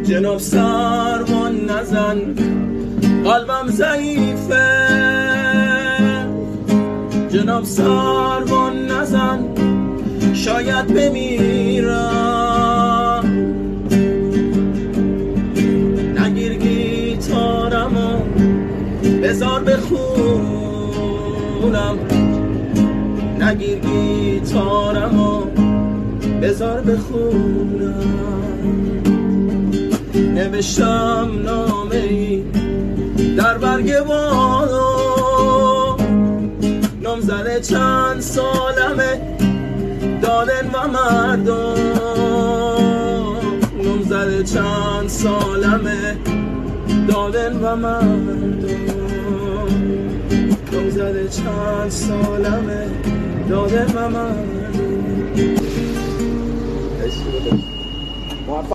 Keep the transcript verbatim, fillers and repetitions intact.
جناب سرمان نزن قلبم ضعیفه، جناب سرمان نزن شاید بمیرم. نگیر گیتارمو بذار بخونم، نگیر گیتارمو بذار بخونم. نوشتم نامه ای در برگ بارو، نامزد چند سالمه دادن و مردم، نامزد چند سالمه دادن و مردم، نامزد چند سالمه دادن و مردم.